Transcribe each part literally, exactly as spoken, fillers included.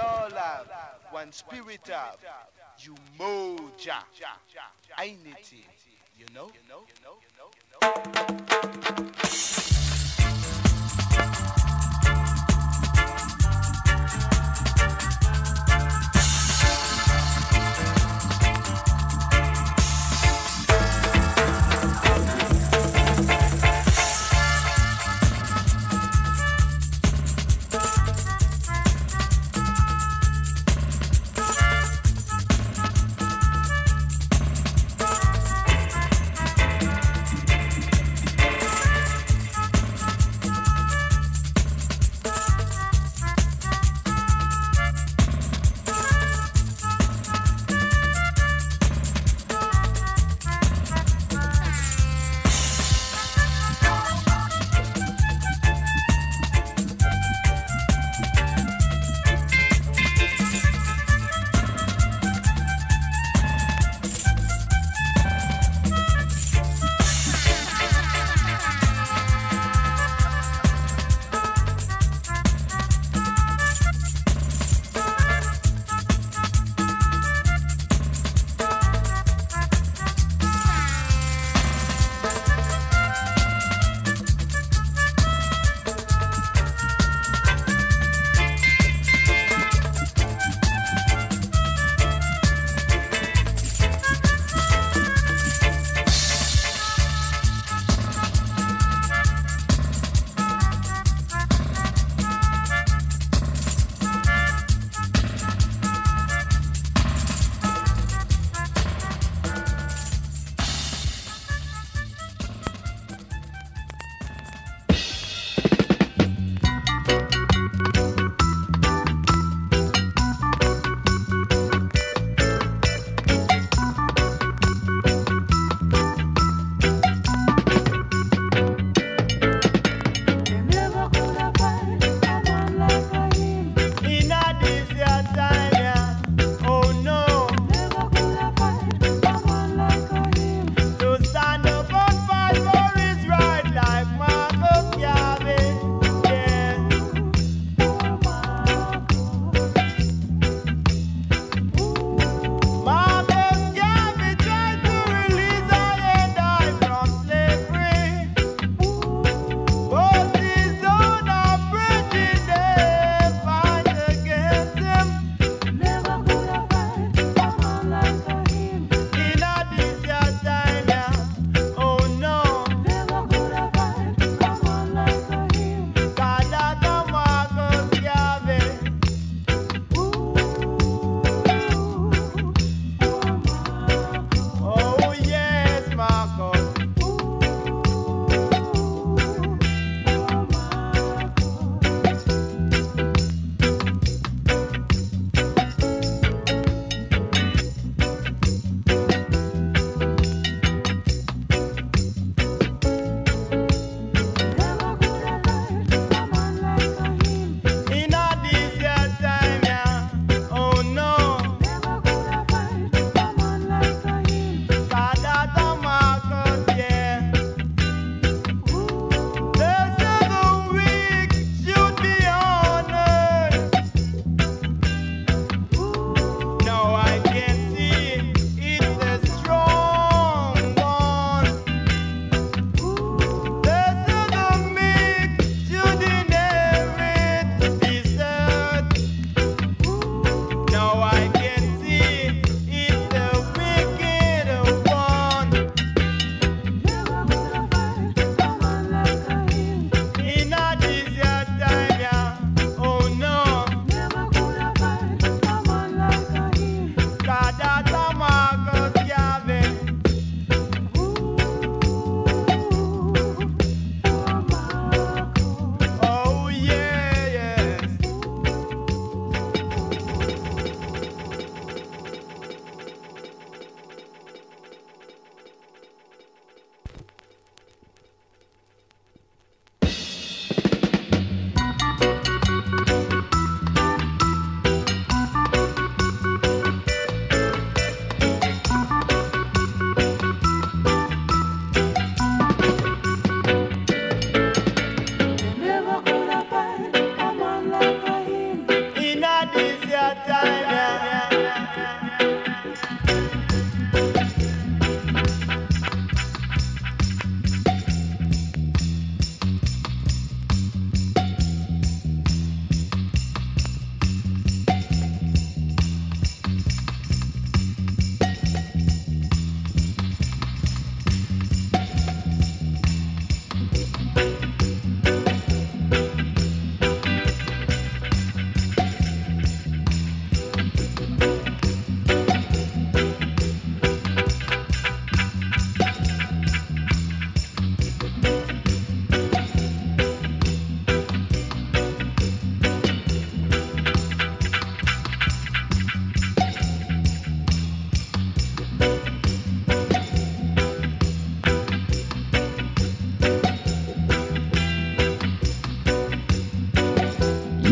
all have one spirit of you moja. I need it, you know?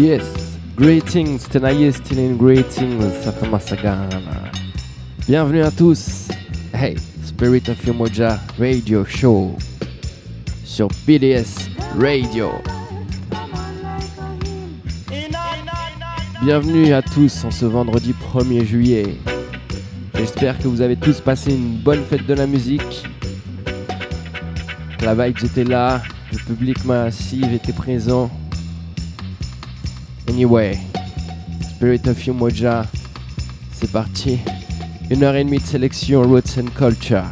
Yes, greetings, tenaille still in greetings, Satamasagana. Bienvenue à tous. Hey, Spirit of Umoja Radio Show sur B D S Radio. Bienvenue à tous en ce vendredi premier juillet. J'espère que vous avez tous passé une bonne fête de la musique. Que la vibe était là, le public massif était présent. Anyway, Spirit of Umoja, c'est parti. Une heure et demie de sélection Roots and Culture.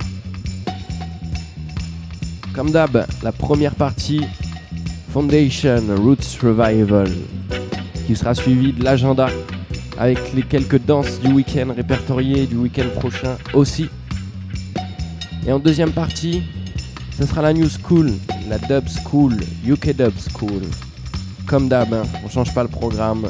Comme d'hab, la première partie, Foundation Roots Revival, qui sera suivie de l'agenda avec les quelques danses du week-end répertoriées du week-end prochain aussi. Et en deuxième partie, ce sera la New School, la Dub School, U K Dub School. Comme d'hab, hein, on change pas le programme.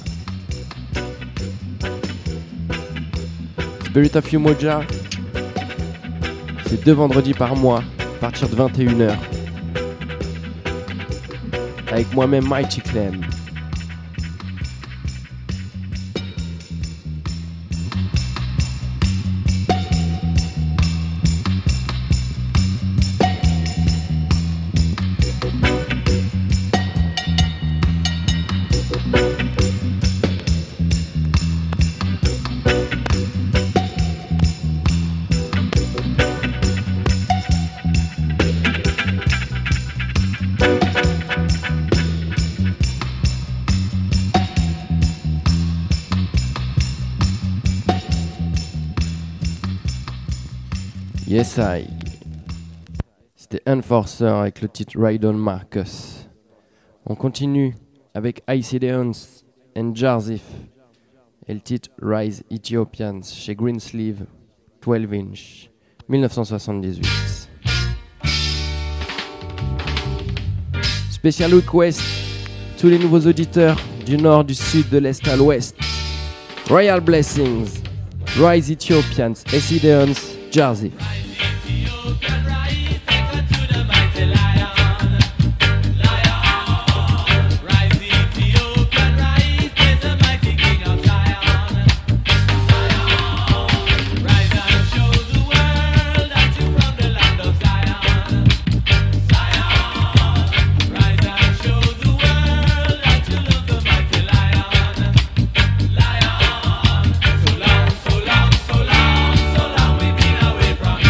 Spirit of Umoja, c'est deux vendredis par mois, à partir de vingt et une heures. Avec moi-même Mighty Clem. Yes I. C'était Enforcer avec le titre Ride on Marcus. On continue avec Icedeons and Jarzif et le titre Rise Ethiopians chez Greensleeve douze inch dix-neuf cent soixante-dix-huit. Special request, tous les nouveaux auditeurs du nord, du sud, de l'est à l'ouest. Royal Blessings, Rise Ethiopians, Icedeons, Jarzif. So long, so long, so long we've been away from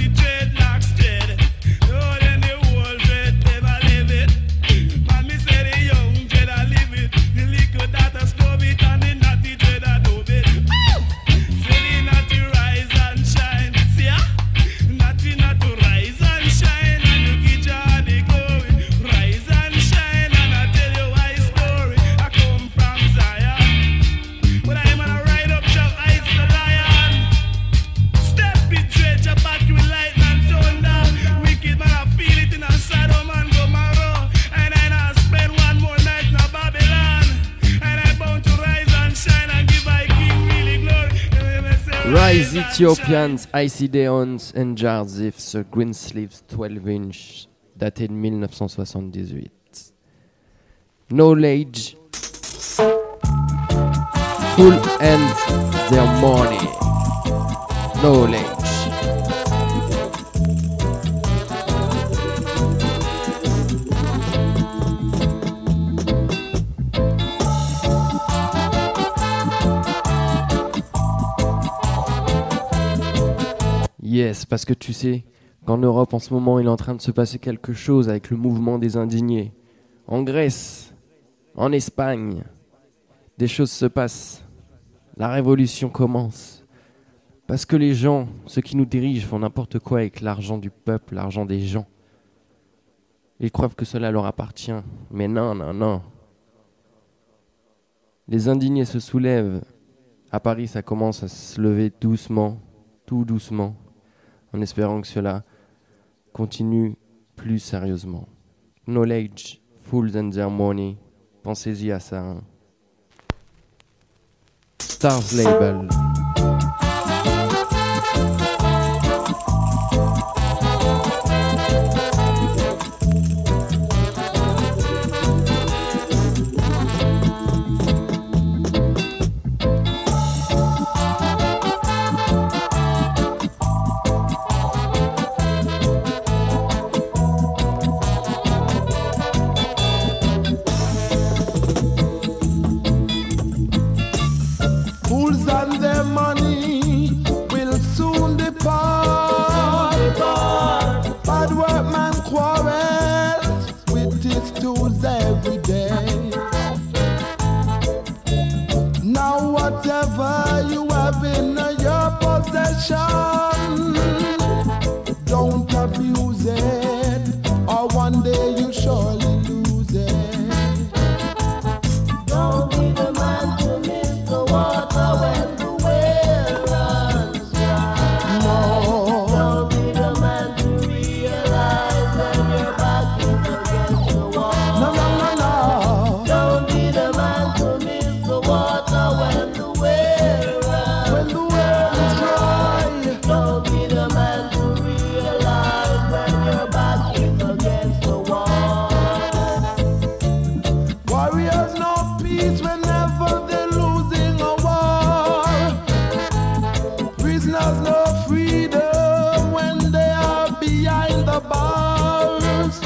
Rise Ethiopians, Icedeons and Jarzif, The Greensleeves twelve inch, daté de dix-neuf cent soixante-dix-huit. Knowledge, Full and Their Money. Knowledge. Yes, parce que tu sais qu'en Europe en ce moment il est en train de se passer quelque chose avec le mouvement des indignés. En Grèce, en Espagne, des choses se passent. La révolution commence. Parce que les gens, ceux qui nous dirigent, font n'importe quoi avec l'argent du peuple, l'argent des gens. Ils croient que cela leur appartient. Mais non, non, non. Les indignés se soulèvent. À Paris, ça commence à se lever doucement, tout doucement, en espérant que cela continue plus sérieusement. Knowledge, Fools and Their Money. Pensez-y à ça. Hein. Stars Label. Don't abuse it, or one day you surely lose it. Don't be the man to miss the water when the well runs dry. No, don't be the man to realize when your back is against the wall. No, no, no, no. Don't be the man to miss the water when the well runs. When the well is dry. Don't be the man to realize when your back is against the wall. Warriors know peace whenever they're losing a war. Prisoners know freedom when they are behind the bars.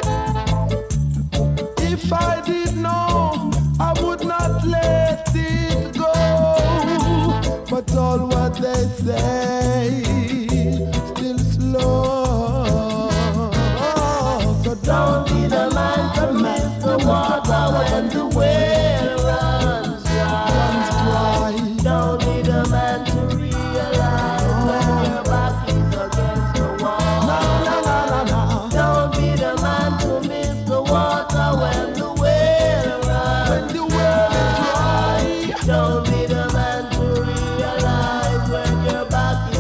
If I did know, I would not let it go. But all what they say still slow. So don't be the man to miss the water when the well runs dry. Don't be the man to realize when your back is against the wall. No, no, no, no, no. Don't be the man to miss the water when the well runs. When the well is dry. Don't be the man to realize when your back is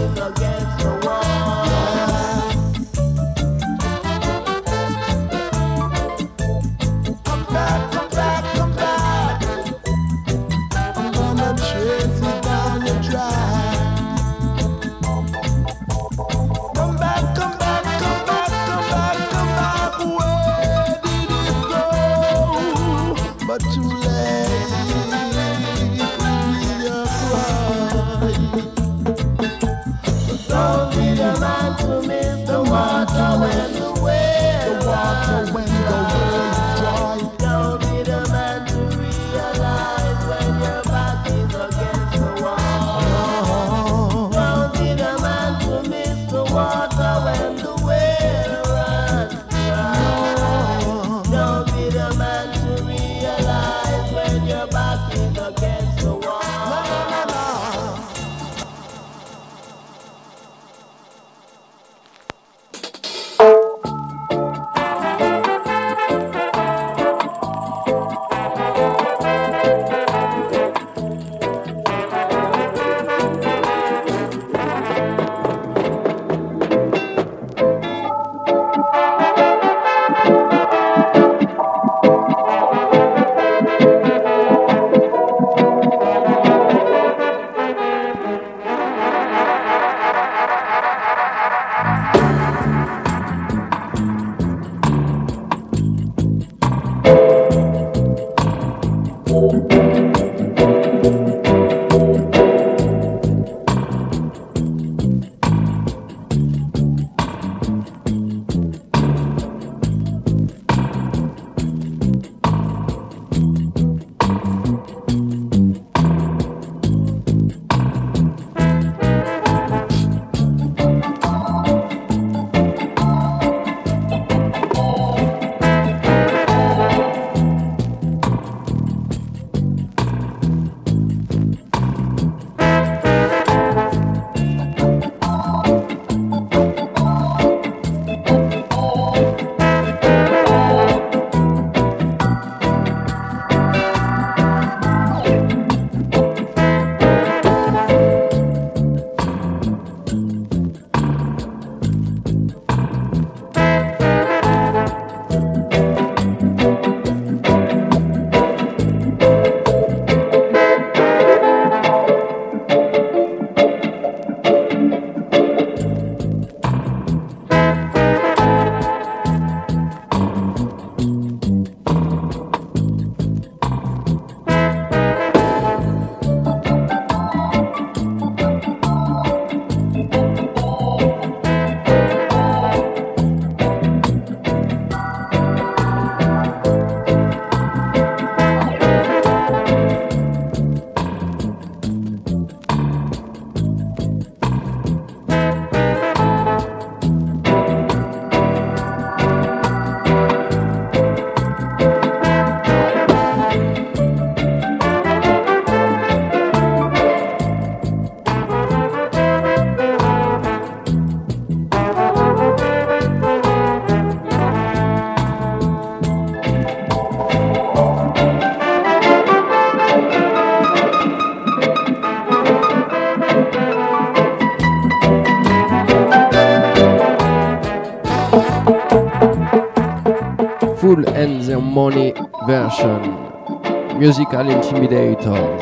Money version. Musical Intimidators.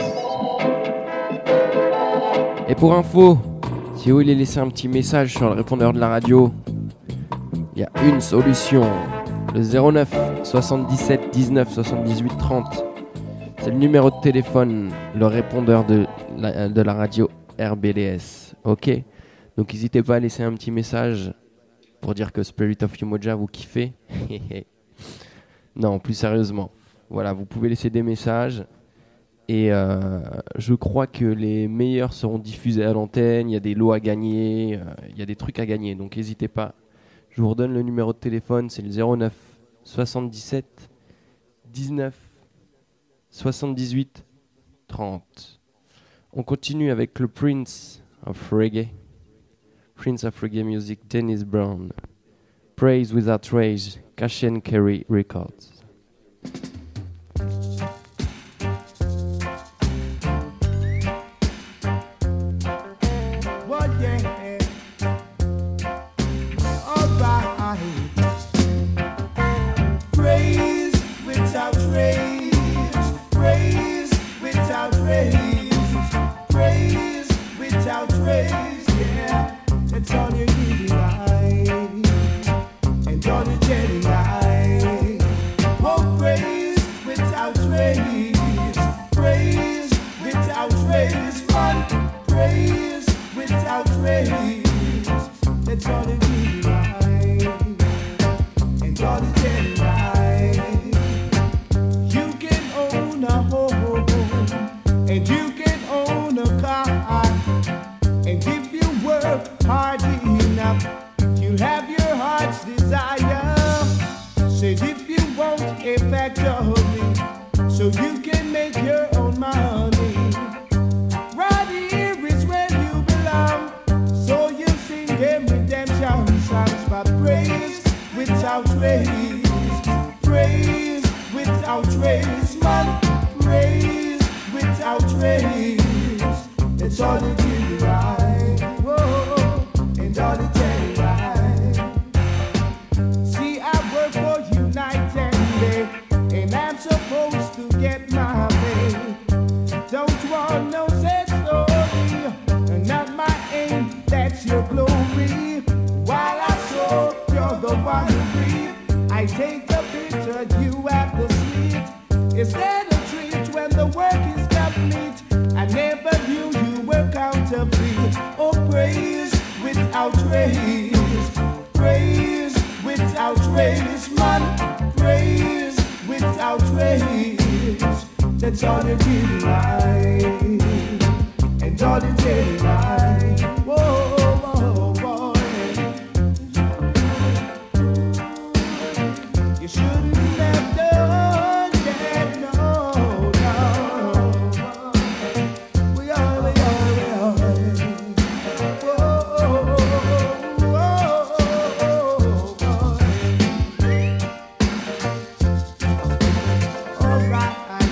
Et pour info, si vous voulez laisser un petit message sur le répondeur de la radio, il y a une solution. Le zéro neuf soixante-dix-sept dix-neuf soixante-dix-huit trente. C'est le numéro de téléphone, le répondeur de la, de la radio R B D S. Ok? Donc n'hésitez pas à laisser un petit message pour dire que Spirit of Umoja vous kiffez. Non, plus sérieusement. Voilà, vous pouvez laisser des messages. Et euh, je crois que les meilleurs seront diffusés à l'antenne. Il y a des lots à gagner. Euh, il y a des trucs à gagner. Donc n'hésitez pas. Je vous redonne le numéro de téléphone. C'est le zéro neuf soixante-dix-sept dix-neuf soixante-dix-huit trente. On continue avec le Prince of Reggae. Prince of Reggae Music, Dennis Brown. Praise Without Rage, Cash and Carry Records. Well, yeah. All right. Praise without rage. Praise without rage. Praise without rage. Yeah. That's all you need, right? And all you get, right? Oh, praise without rage. Praise without rage. Man, praise without rage. That's all you need, right? And all you get, right? You can own a home, and you can own a car. And if you work hard enough, you'll have your heart's desire. Said if you want a factory, so you can make your own money. Right here is where you belong, so you sing them redemption songs. But praise without praise, praise without praise, man, praise without praise. That's all you do, right? Whoa, and all you tell, right? See, I work for United Way, and I'm supposed to get my pay. Don't want no sad story, not my aim, that's your glory. While I sow, you're the one who breathe. I take the bitter, you have the sweet. Is that a treat when the work is complete? I never knew you were counterfeit. Oh, praise without praise, praise without praise, man, praise without praise. That's all you did, right? And all you did, right? Whoa, whoa, whoa. You shouldn't have done that, no, no. We are, we are, we are. Whoa, whoa, whoa. All right.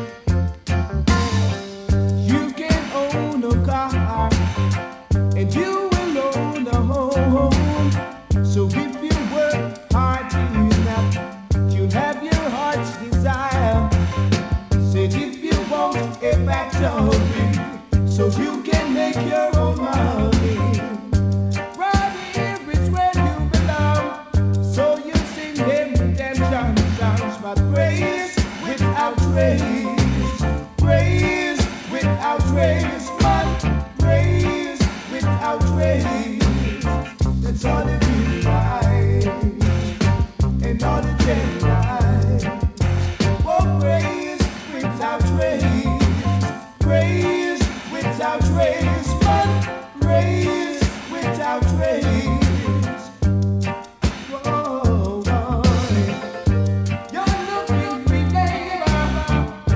You can own a car, and you will own a home. So if you work hard enough, you'll have your heart's desire. Said if you want a factory, so you can make your own money. Right here is where you belong, so you sing them redemption songs. But praise without praise, praise without praise, man, praise without praise. That's all it is, right? And all it is, right? Oh, praise without praise, praise without praise, man, praise without praise. Whoa, whoa. You're looking for neighbor,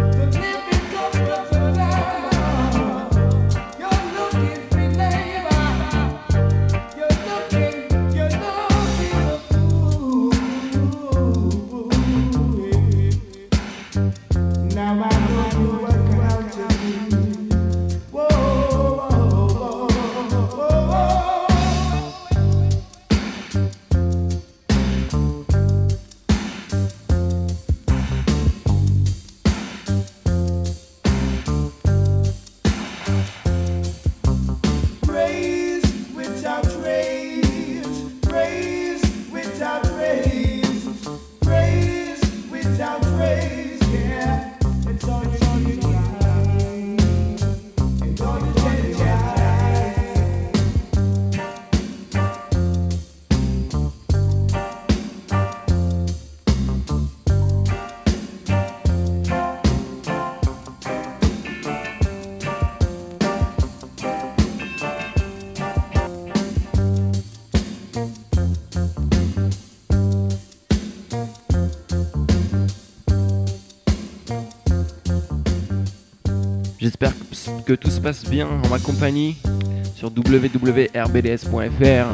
J'espère que tout se passe bien en ma compagnie sur w w w point r b d s point f r.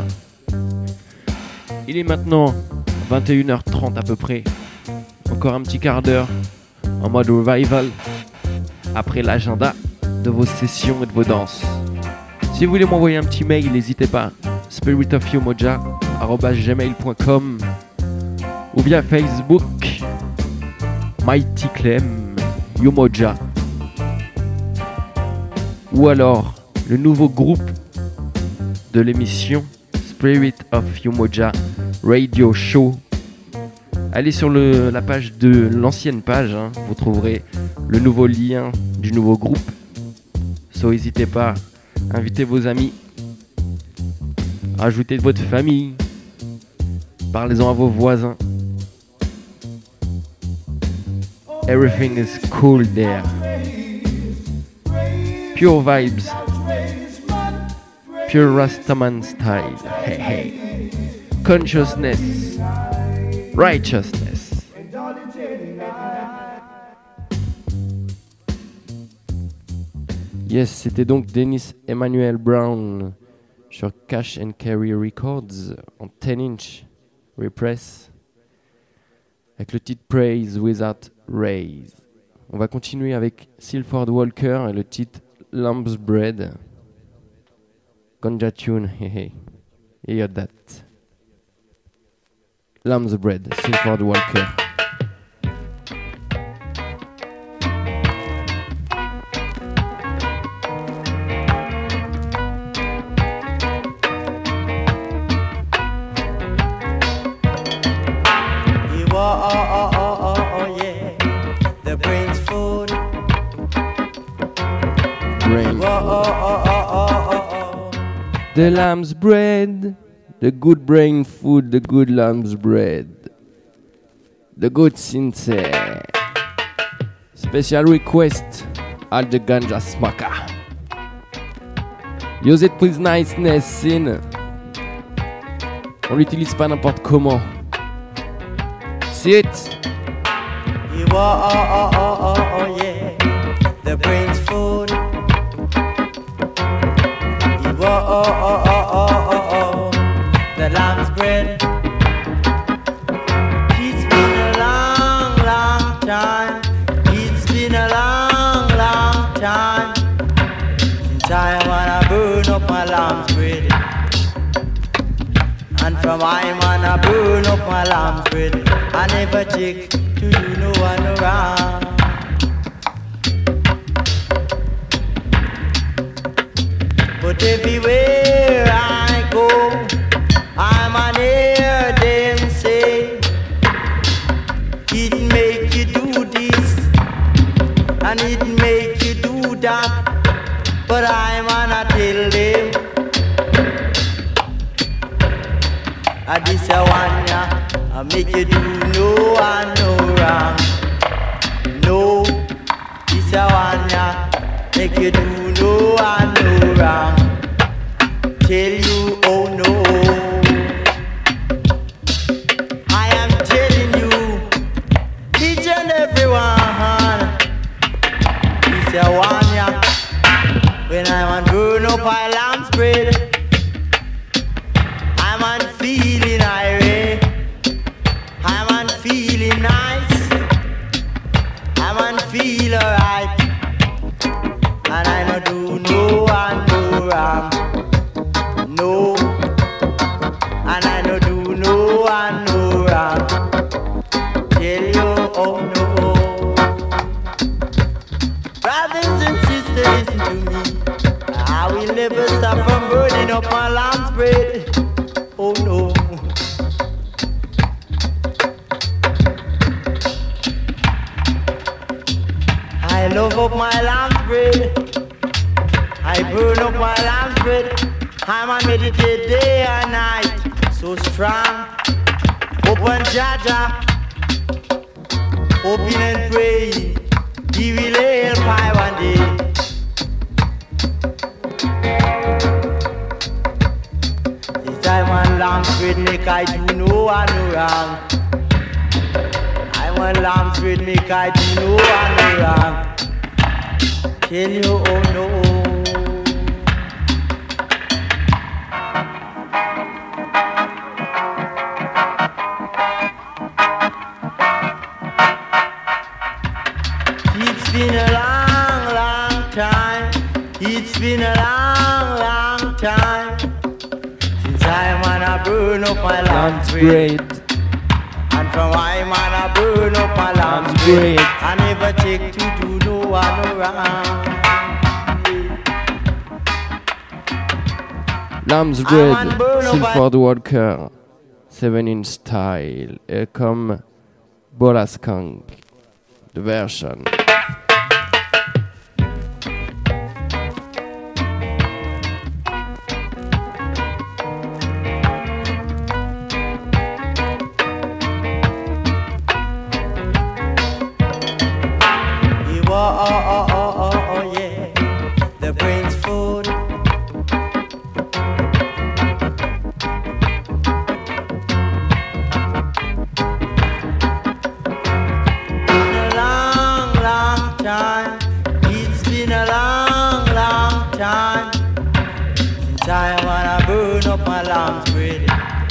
Il est maintenant vingt et une heures trente à peu près. Encore un petit quart d'heure en mode revival après l'agenda de vos sessions et de vos danses. Si vous voulez m'envoyer un petit mail, n'hésitez pas. spirit of umoja arobase gmail point com ou via Facebook Mighty Clem Umoja, ou alors le nouveau groupe de l'émission Spirit of Umoja Radio Show. Allez sur le, la page de l'ancienne page, hein, vous trouverez le nouveau lien du nouveau groupe. So n'hésitez pas, invitez vos amis, rajoutez votre famille, parlez-en à vos voisins. Everything is cool there. Pure vibes, pure Rastaman style. Hey hey. Consciousness, righteousness. Yes, c'était donc Dennis Emmanuel Brown sur Cash and Carry Records en ten inch repress avec le titre Praise Without Raise. On va continuer avec Silford Walker et le titre Lamb's Bread. Ganja tune, hey hey. Hear that. Lamb's Bread, Silford Walker. The lamb's bread, the good brain food, the good lamb's bread, the good sincere. Special request, all the ganja smoker. Use it with niceness, sin. On l'utilise pas n'importe comment. See it? You are, oh, oh, oh, oh, yeah, the brain's food. You are, oh, oh, oh, oh, oh, oh, the lamb's bread. It's been a long, long time. It's been a long, long time since I wanna burn up my lamb's bread. And from I wanna burn up my lamb's bread. I never check to do no one around. But everywhere I go, I'm an hear them say, it make you do this, and it make you do that. But I'm gonna tell them, I this a one ya, I make you do no one no wrong. No, this a one ya, make you do no one no wrong. Tell you, oh no, I am telling you, each and every one, this a one ya, when I want burn up my lamb's bread, I'm on feeling irate, I'm on feeling nice, I'm on feel alright, and I no do no one no wrong, no, and I no do no one no wrong. Tell you, oh no, brothers and sisters, listen to me. I will never stop from burning up my lamb's bread. Oh no. I love up my lamb's bread. I burn up my lamb's bread. I'm a meditate day and night. So strong. Open Jaja. Open and pray. He will help I one day. This time on lamb's bread make I do no one no wrong. I want lamb's bread make I do no one no wrong. tell you, oh no. It's been a long, long time. It's been a long, long time since I wanna burn up my Lamb's lamps Bread. and from I wanna burn up my lamps Lamb's Bread. I never take to do no one around. Lamb's Bread, Silford Walker, seven inch style, et comme Bola Skunk, the version. Oh, oh, oh, oh, oh, yeah, the brain's food. Been a long, long time. It's been a long, long time since I wanna burn up my lamb's bread.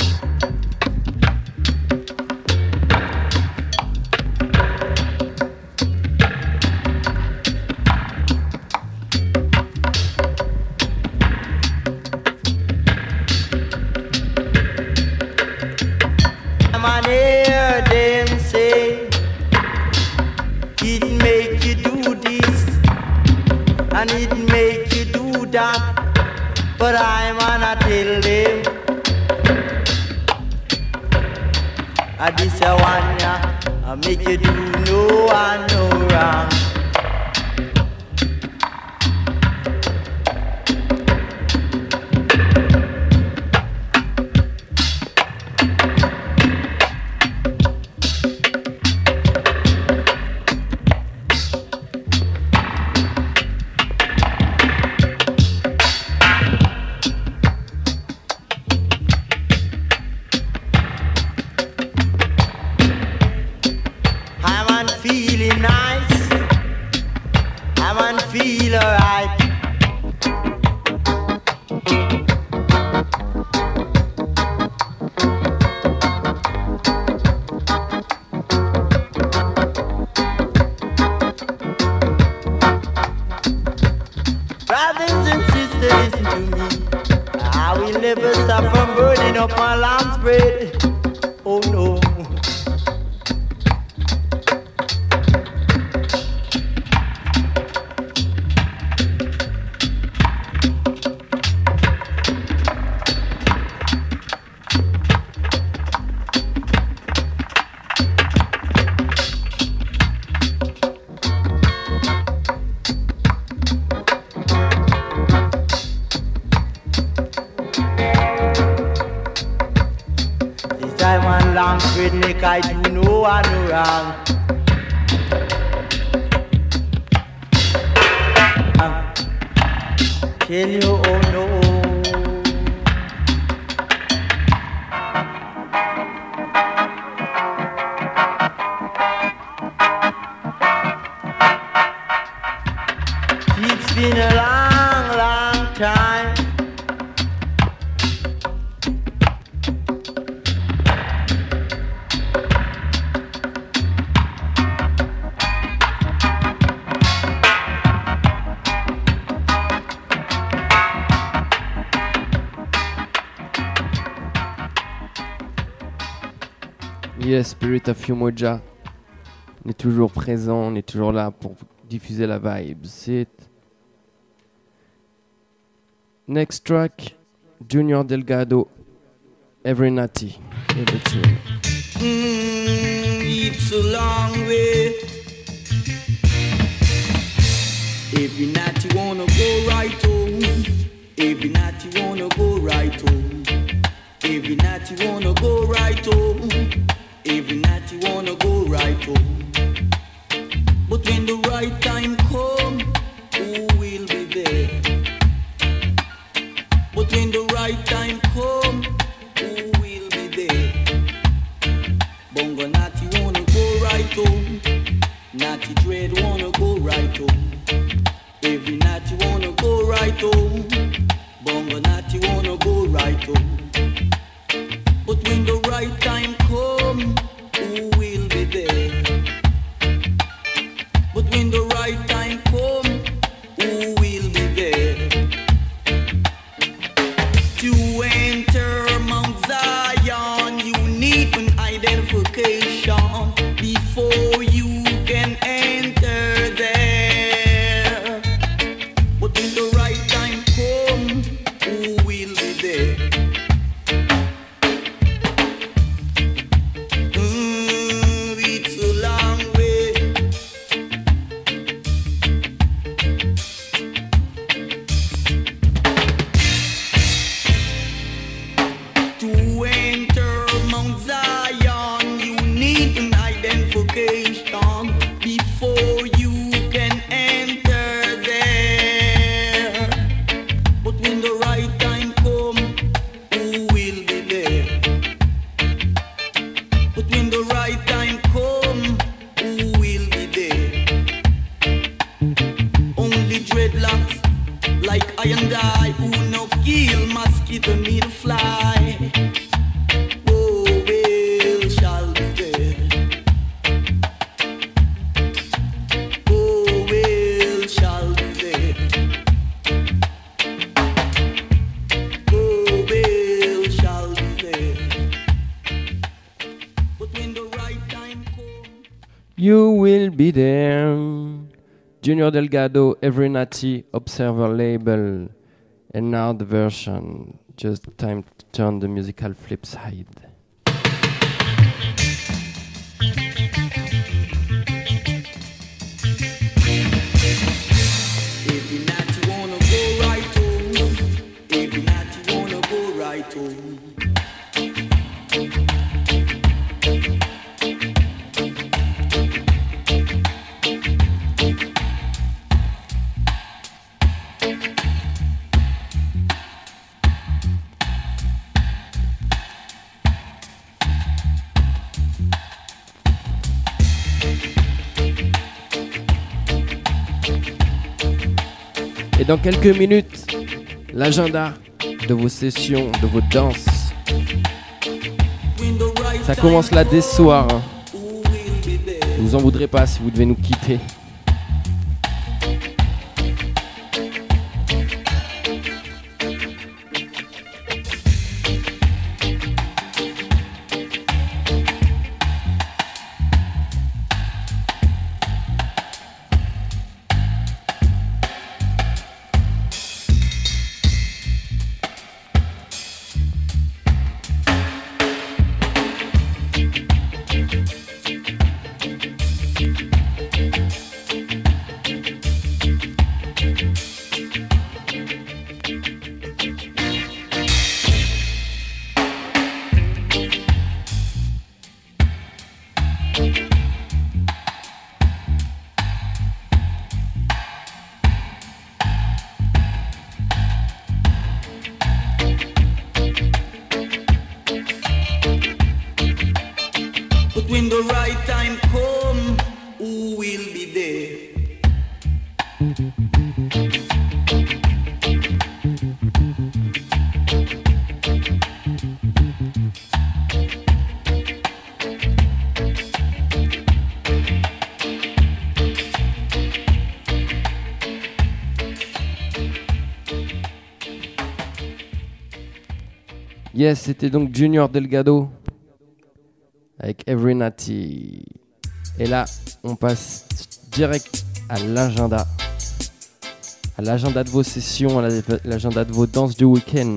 Hear them say it make you do this and it make you do that, but I wanna tell them I this a one ya I make you do no one no wrong. Feeling nice, I'm on feel alright. Brothers and sisters, listen to me. I will never stop from burning up my lamb's bread. Oh no. Long straight make I do no one no wrong. Um, tell you oh no. It's been a long, long time. Yes, Spirit of Umoja. On est toujours présent, on est toujours là pour diffuser la vibe. C'est next track, Junior Delgado, Every Natty. Mm, it's a long way. Every night you wanna go right home. Every night you wanna go right home. Every night you wanna go right home. Every night you wanna go right home. But when the right time comes, who will be there? But when the right time comes, who will be there? Bongo Natty wanna go right home. Natty Dread wanna go right home. You will be there. Junior Delgado, Every Natty, Observer label. And now the version. Just time to turn the musical flip side. Every night you wanna go right home. Every night you wanna go right home. Et dans quelques minutes, l'agenda de vos sessions, de vos danses. Ça commence là dès ce soir. Hein. Vous en voudrez pas si vous devez nous quitter. When the right time come, who will be there? Yes, c'était donc Junior Delgado avec Every Natty. Et là, on passe direct à l'agenda. À l'agenda de vos sessions, à l'agenda de vos danses du week-end.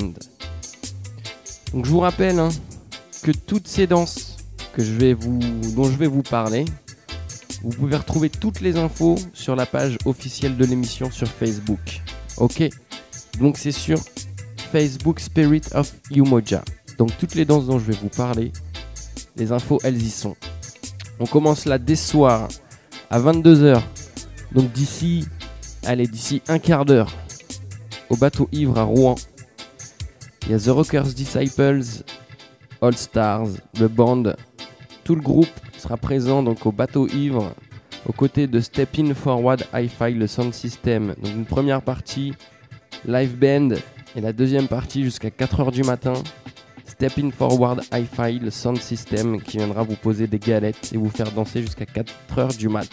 Donc je vous rappelle hein, que toutes ces danses que je vais vous, dont je vais vous parler, vous pouvez retrouver toutes les infos sur la page officielle de l'émission sur Facebook. Ok, donc c'est sur Facebook Spirit of Umoja. Donc toutes les danses dont je vais vous parler, les infos elles y sont. On commence là dès ce soir à vingt-deux heures. Donc d'ici, allez d'ici un quart d'heure, au bateau ivre à Rouen. Il y a The Rockers Disciples, All Stars, le band, tout le groupe sera présent donc au bateau ivre, aux côtés de Step In Forward Hi-Fi, le sound system. Donc une première partie live band et la deuxième partie jusqu'à quatre heures du matin. Step In Forward Hi-Fi, le sound system qui viendra vous poser des galettes et vous faire danser jusqu'à quatre heures du mat.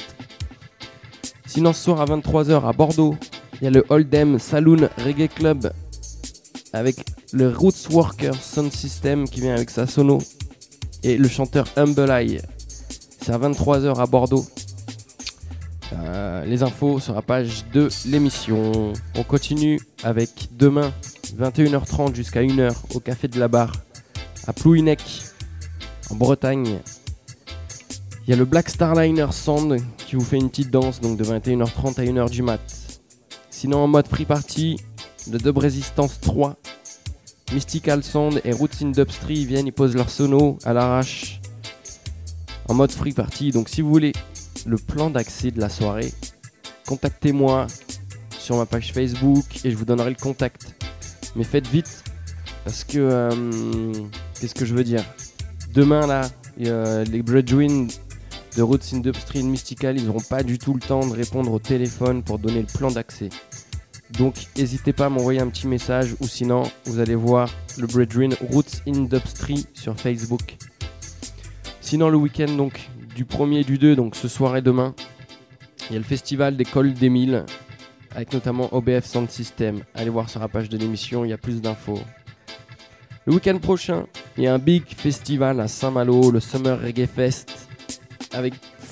Sinon ce soir à vingt-trois heures à Bordeaux, il y a le Oldham Saloon Reggae Club avec le Roots Workers Sound System qui vient avec sa sono et le chanteur Humble Eye. C'est à vingt-trois heures à Bordeaux. Euh, les infos sur la page de l'émission. On continue avec demain vingt et une heures trente jusqu'à une heure au Café de la Barre à Plouhinec en Bretagne. Il y a le Black Starliner Sound qui vous fait une petite danse donc de vingt et une heures trente à une heure du mat. Sinon en mode free party, le Dub Resistance trois, Mystical Sound et Roots in Dubstreet viennent, ils posent leur sono à l'arrache en mode free party. Donc si vous voulez le plan d'accès de la soirée, contactez-moi sur ma page Facebook et je vous donnerai le contact. Mais faites vite parce que euh, qu'est-ce que je veux dire, demain là euh, les Brethren de Roots in Dubstreet Mystical, ils n'auront pas du tout le temps de répondre au téléphone pour donner le plan d'accès. Donc n'hésitez pas à m'envoyer un petit message ou sinon vous allez voir le Brethren Roots in Dubstreet sur Facebook. Sinon le week-end donc du premier et du deux, donc ce soir et demain, il y a le festival des Cols des Milles avec notamment O B F Sound System. Allez voir sur la page de l'émission, il y a plus d'infos. Le week-end prochain, il y a un big festival à Saint-Malo, le Summer Reggae Fest, avec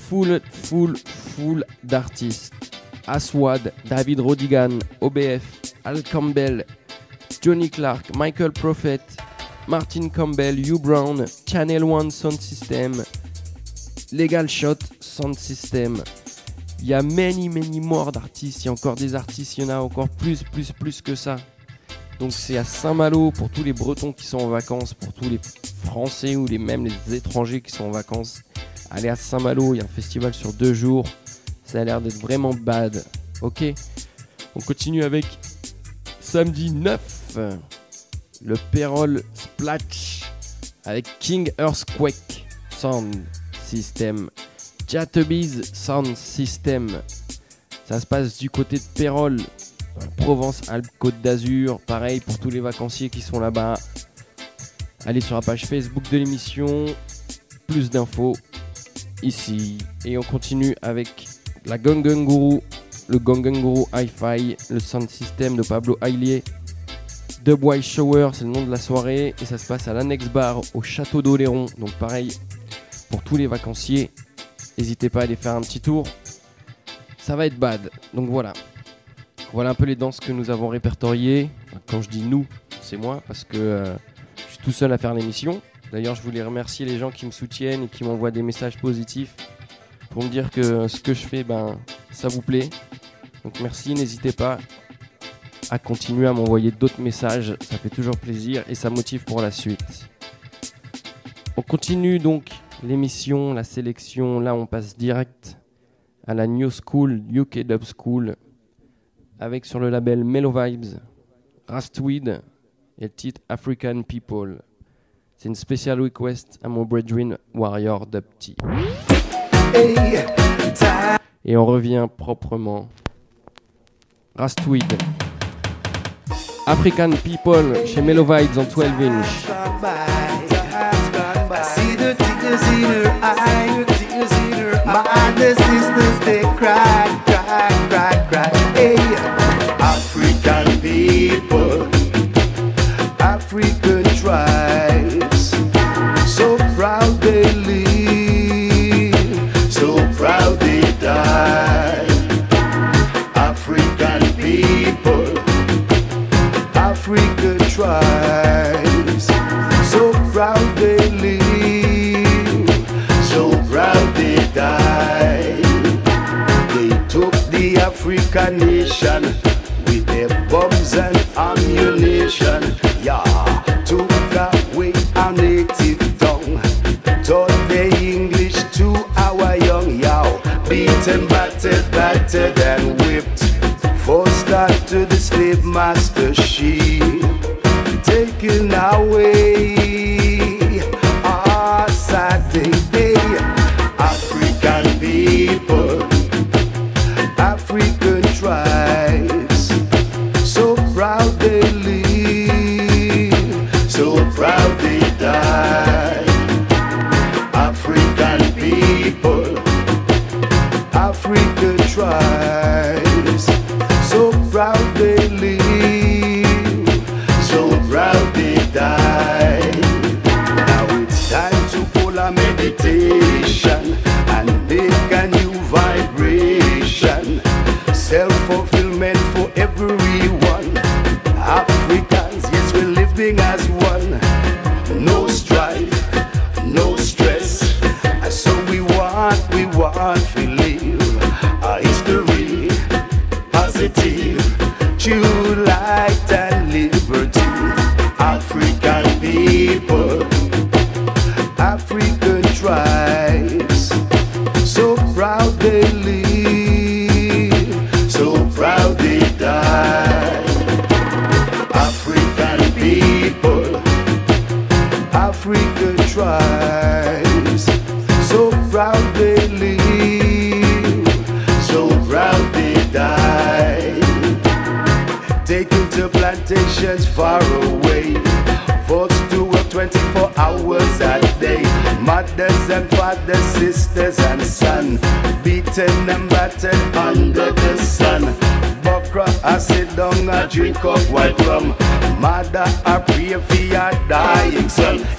full, full, full d'artistes. Aswad, David Rodigan, O B F, Al Campbell, Johnny Clark, Michael Prophet, Martin Campbell, Hugh Brown, Channel One Sound System, Legal Shot Sound System. Il y a many, many more d'artistes. Il y a encore des artistes, il y en a encore plus, plus, plus que ça. Donc c'est à Saint-Malo pour tous les Bretons qui sont en vacances, pour tous les Français ou les, même les étrangers qui sont en vacances. Allez à Saint-Malo, il y a un festival sur deux jours. Ça a l'air d'être vraiment bad. Ok, on continue avec samedi neuf, le Pérol Splash avec King Earthquake Sound System, Jattebees Sound System. Ça se passe du côté de Pérol, Provence-Alpes-Côte d'Azur. Pareil pour tous les vacanciers qui sont là-bas. Allez sur la page Facebook de l'émission, plus d'infos ici. Et on continue avec la Gangan Guru, le Gangan Guru Hi-Fi, le sound system de Pablo Ailier. Dubwise Shower, c'est le nom de la soirée. Et ça se passe à l'Annex Bar au Château d'Oléron. Donc pareil pour tous les vacanciers. N'hésitez pas à aller faire un petit tour. Ça va être bad. Donc voilà. Voilà un peu les danses que nous avons répertoriées. Quand je dis nous, c'est moi parce que euh, je suis tout seul à faire l'émission. D'ailleurs, je voulais remercier les gens qui me soutiennent et qui m'envoient des messages positifs pour me dire que ce que je fais, ben, ça vous plaît. Donc merci, n'hésitez pas à continuer à m'envoyer d'autres messages. Ça fait toujours plaisir et ça motive pour la suite. On continue donc l'émission, la sélection. Là, on passe direct à la New School, U K Dub School, avec sur le label Mellow Vibes, Rastweed et le titre African People. C'est une spéciale request à mon brethren Warrior Dub T. Et on revient proprement. Rastweed, African People chez Mellow Vibes en douze inch. My other sisters, they cry, cry, cry, cry. Hey, African people, African tribes, so proud they live, so proud they die. African people, African tribes, so proud they live, so proud they die. They took the African nation with their bombs and ammunition. Yeah, took away our native tongue, taught the English to our young. Yow, beaten, battered, battered and whipped, forced out to the slave master ship, taken away our Saturday. African people, African tribes, so proud they live, so proud they die. African people, African tribes, so proud they live, so proud they die. Now it's time to pull a meditation and make a new vibration, self-fulfillment for everyone. Africans, yes, we're living as one. No strife, no stress. So we want, we want to live a history positive, true light and liberty. African people, African tribes, so proud they live, so proud they die. African people, African tribes, so proud they live, so proud they die. Taken to plantations far away, forced to work twenty-four hours a day. Mothers and fathers, sisters and sons, beaten and battered under the sun. Buckra, I sit down, I drink up white rum. Mother, I pray for your dying son. If you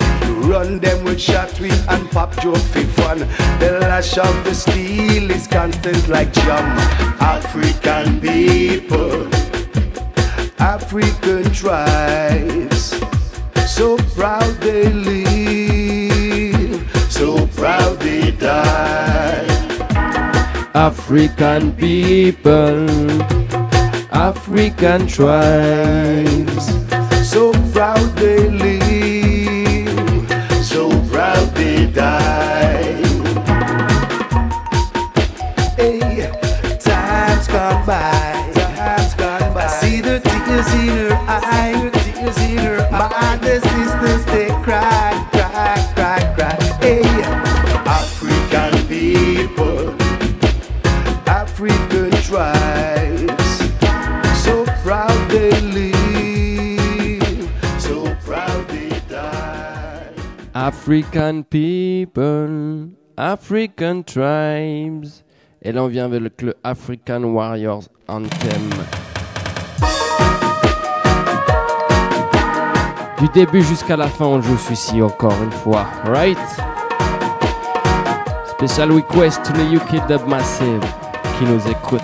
Run them with shot weed and pop joke for fun. The lash of the steel is constant like jam. African people, African tribes, so proud they live, so proud they die. African people, African tribes, so proud they live, so proud they die. Hey, time's gone by, time's gone by. I see the tears in her eyes, the tears in her eyes. My other sisters they cry, cry, cry, cry. Hey, African people, African tribes, so proud they live, so proud they die. African people, African tribes. Et là on vient avec le African Warriors Anthem. Du début jusqu'à la fin on joue celui-ci encore une fois, right? Special request to the U K Dub Massive qui nous écoute.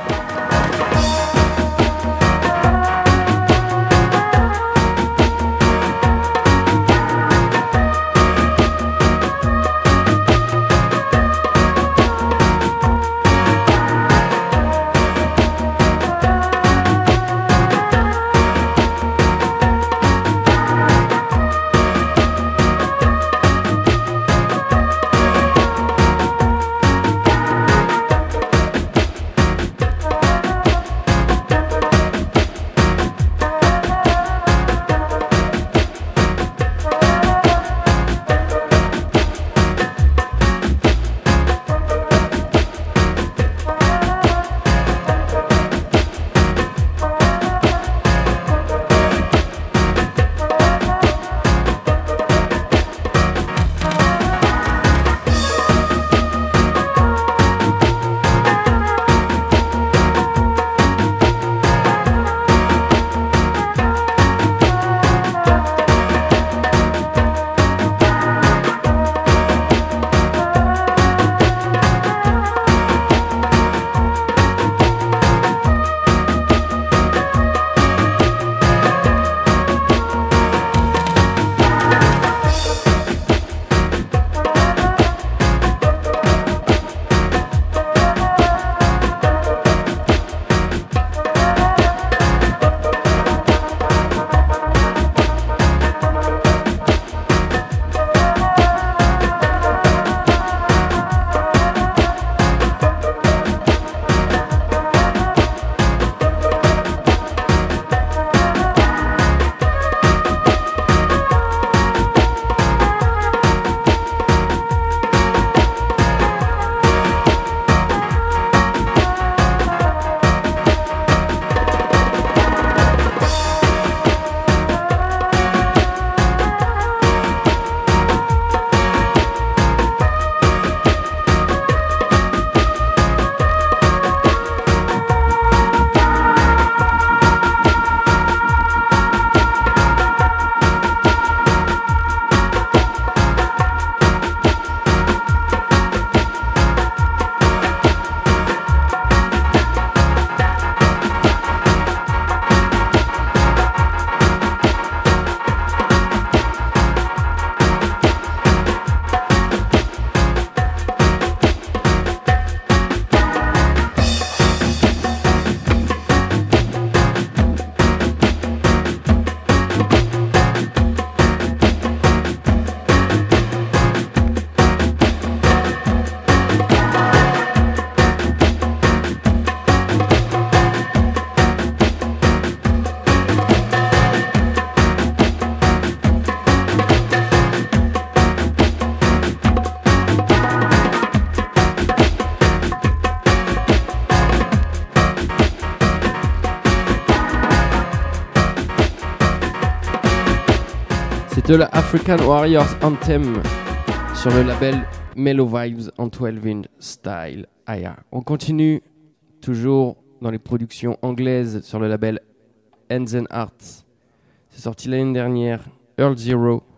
C'était le African Warriors Anthem sur le label Mellow Vibes en douze inch style. Aya. On continue toujours dans les productions anglaises sur le label Hands and Arts. C'est sorti l'année dernière. Earl Zero,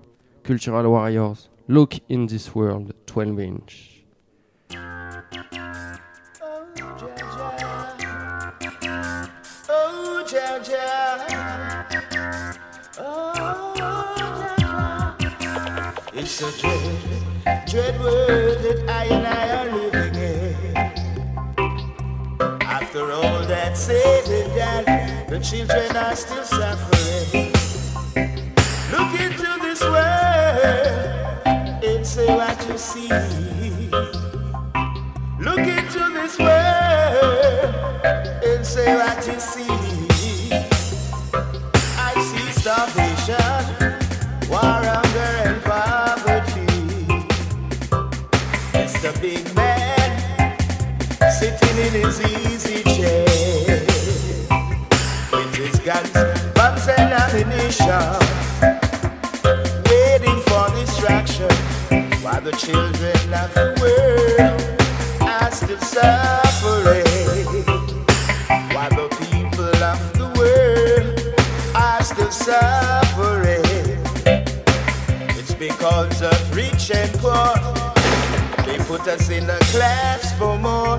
Cultural Warriors. Look in this world, twelve inch. Oh, Jaja. Oh, Jaja. It's a dread, dread world that I and I are living in. After all that said and done, the children are still suffering. Look into this world and say what you see. Look into this world and say what you see. I see starvation, war, hunger, and poverty. It's the big man sitting in his easy chair with his guns, bombs, and ammunition, waiting for distraction, while the children of the world are still suffering, while the people of the world are still suffering. It's because of rich and poor, they put us in a class for more.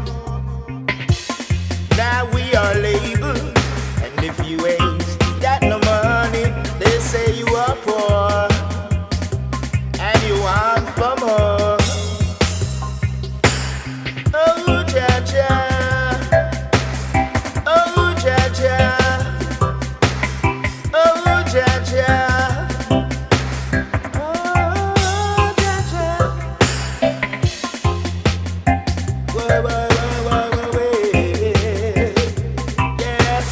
Now we are labeled, and if you ain't got no money, they say you are poor, and you want for more. Oh, Jaja. Oh, Jaja. Oh, Jaja. Oh, Jaja. Whoa, whoa, whoa, whoa, whoa, whoa. Yes.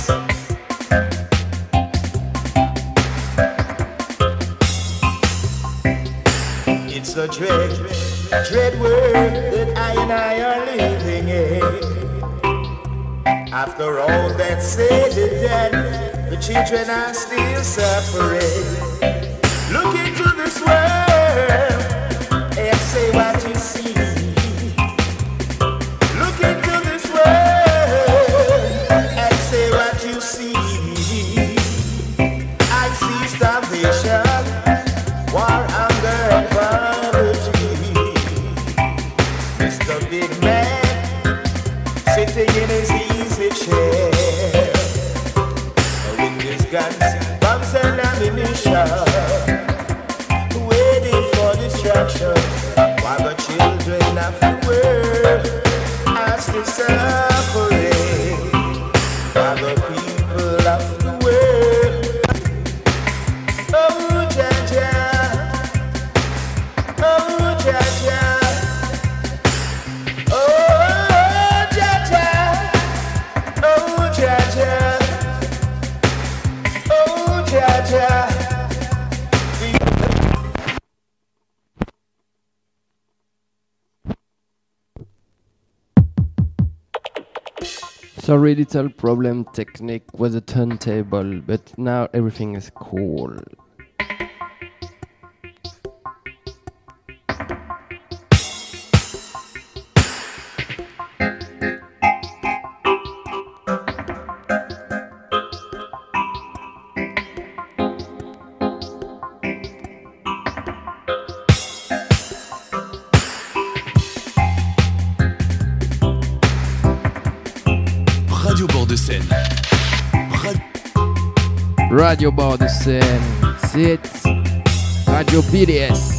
It's a dread, dread world that I and I are living in. After all that's said and done, the children are still suffering. Look into this world and say what you see. Look into this world and say what you see. I see starvation, war, hunger, and poverty. Mister Big Man sitting in his easy chair with his guns, bombs, and ammunition, waiting for distraction, while the children of the world are still suffering, while the people of the world. Oh, Jaja. Oh, Jaja. Oh, Jaja. Oh, Jaja. Oh, Jaja. Sorry, little problem technique with a turntable, but now everything is cool. Radio Bord de Seine. Ra- Radio Bord de Seine, c'est Radio B D S.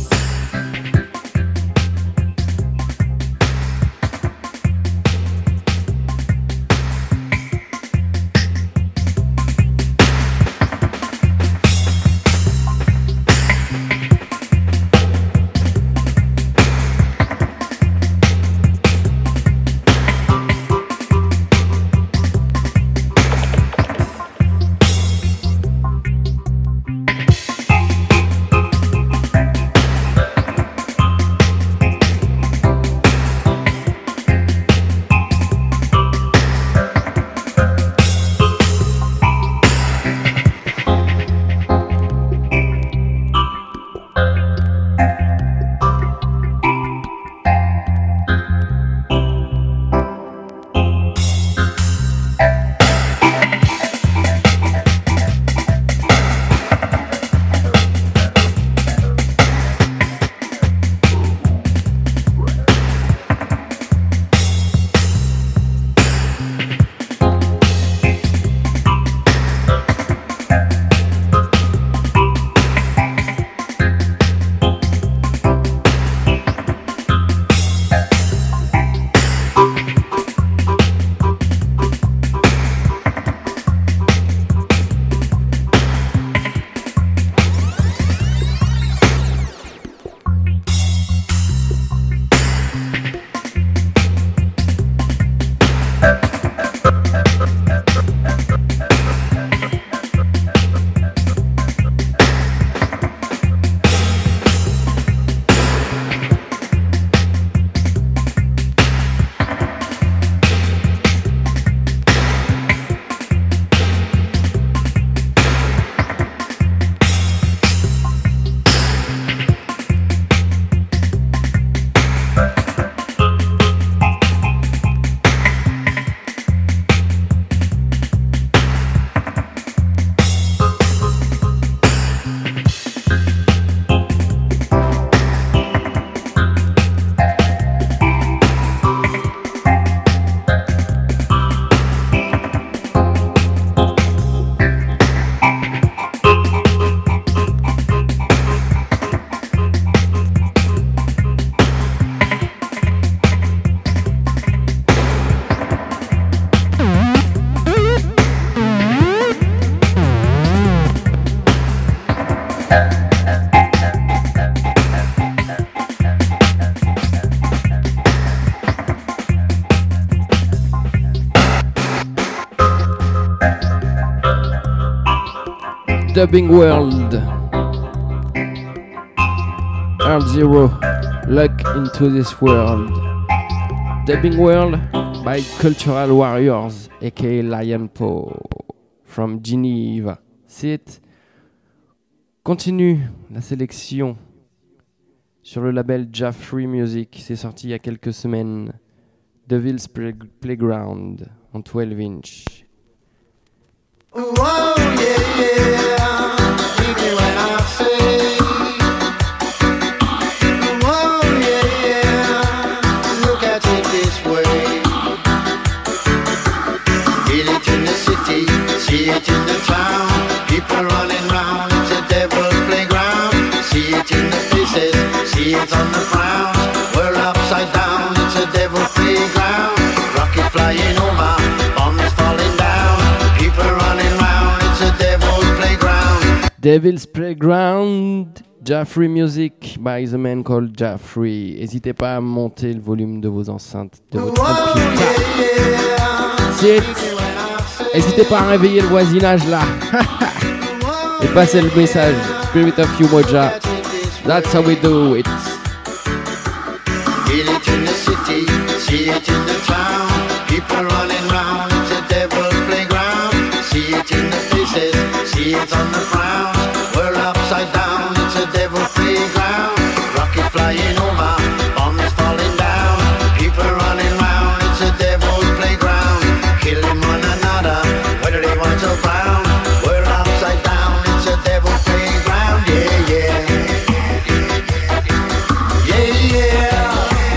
Dubbing World. Earth Zero, Luck into this world. Dubbing World by Cultural Warriors, aka Lion Paw, from Geneva. See it? Continue la sélection sur le label Jaffrey Music. C'est sorti il y a quelques semaines. Devil's Playground en twelve inch. Oh, yeah, yeah. Keep me when I say. Oh, yeah, yeah. Look at it this way. Feel it in the city, see it in the town. People running round, it's a devil's playground. See it in the faces, see it on the ground. We're upside down, it's a devil's playground. Rocket flying over, bombs falling down. People running round, it's a devil's playground. Devil's Playground, Jaffrey Music by the man called Jaffrey. N'hésitez pas à monter le volume de vos enceintes, de votre amplificateur. C'est N'hésitez pas à réveiller le voisinage là. Et passez le message. Spirit of Umoja. That's how we do it. Feel it in the city, see it in the town. People running round, it's a devil's playground. See it in the faces, see it on the ground. We're upside down, it's a devil's playground. Rocket flying over, bombs falling down. People running round, it's a devil's playground. Killing one another, whether they want to frown. We're upside down, it's a devil's playground. Yeah, yeah. Yeah, yeah.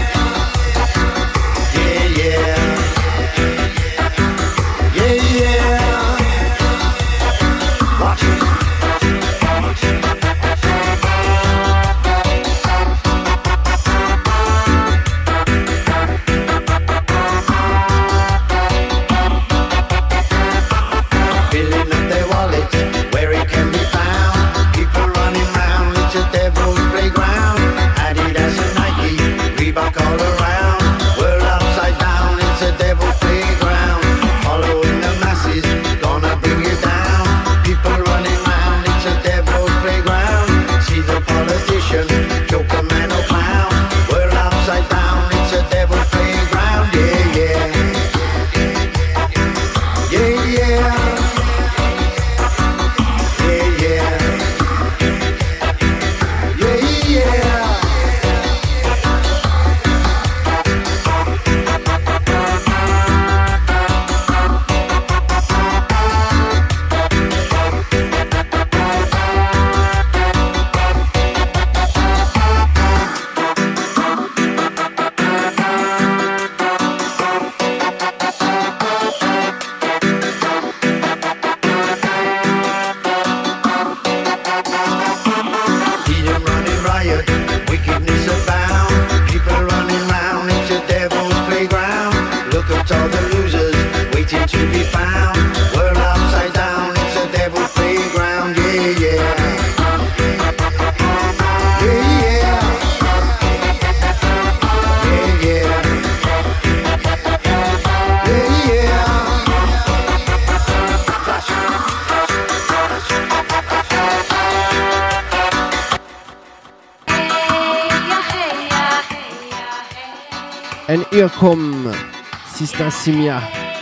And here come Sister Simia,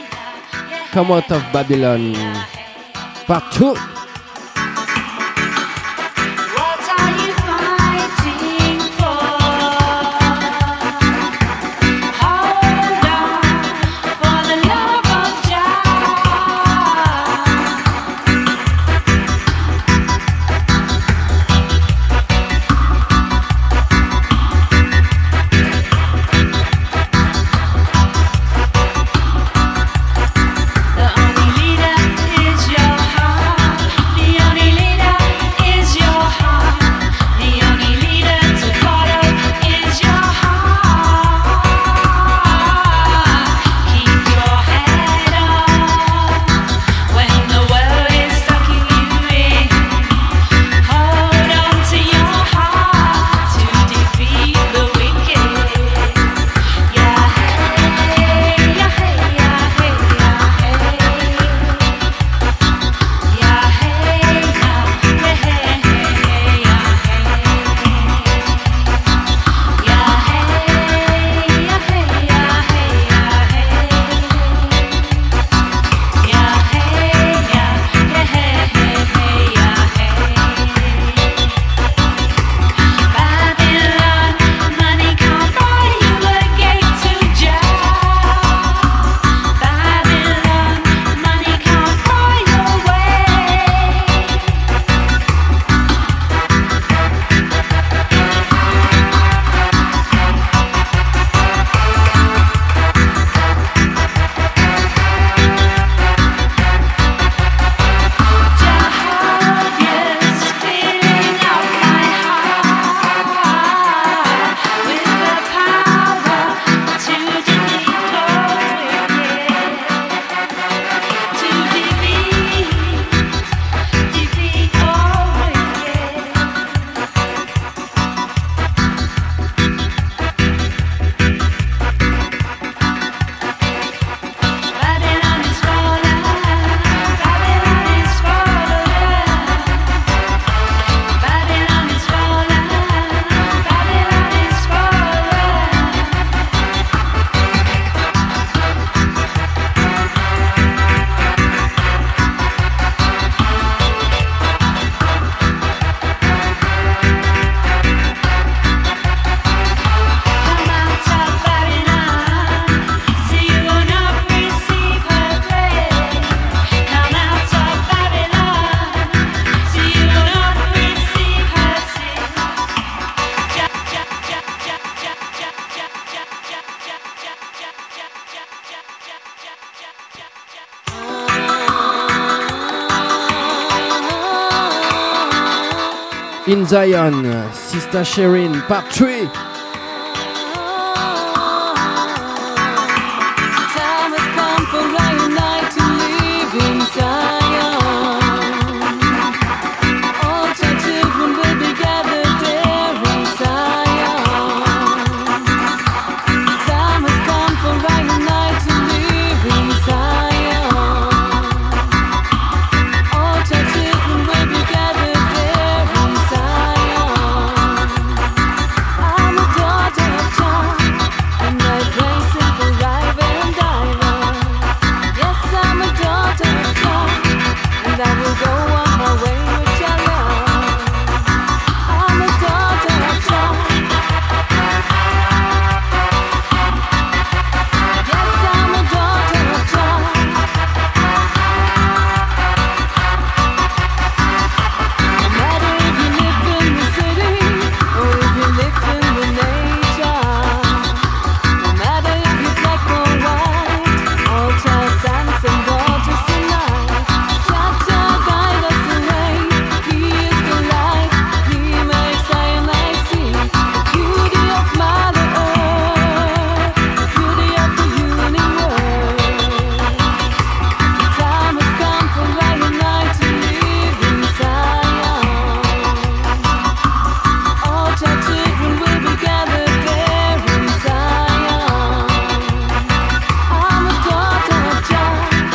Come Out of Babylon, part two. The only leader is your heart. In Zion, Sister Sherin, part three. Time has come for I and I to live in Zion. All our children will be gathered there in Zion. Time has come for I and I to live in Zion. All our children will be gathered there in Zion. I'm a daughter of Jah, and I praise Him forever and ever. Yes, I'm a daughter of Jah, and I will go on my way with Your love. I'm a daughter of Jah. Yes, I'm a daughter of Jah. No matter if you live in the city or if you live in the nature, no matter if you're black or white, all child sons and daughters tonight, Jah Jah guide us the way. He is the light, He makes I and I see the beauty of Mother Earth, the beauty of the universe. The time has come for I and I to live in Zion. All our children will be gathered there in Zion. I'm a daughter of Jah.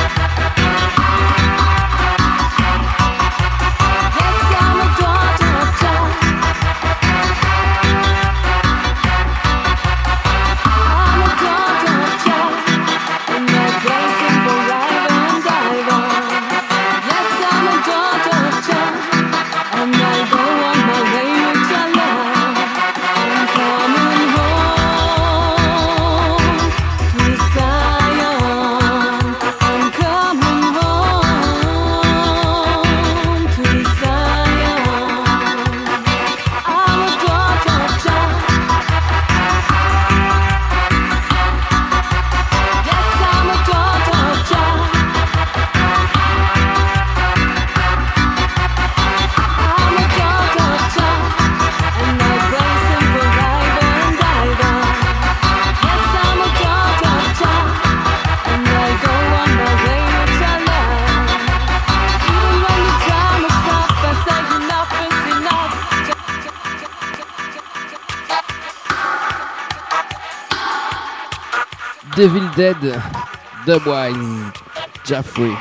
Yes, I'm a daughter of Jah. I'm a daughter of Jah, and I praise Him forever and ever. Yes, I'm a daughter of Jah, and I go on my way with Your love. I'm coming home to Zion. I'm coming home to Zion. I'm a daughter of Jah. Yes, I'm a daughter of Jah. I'm a daughter of Jah, and I praise Him forever and ever. Yes, I'm a daughter of Jah, and I go on my way with Your love. Even when the time is tough, I say enough is enough. Devil Dead, Dubwise, Jaffrey.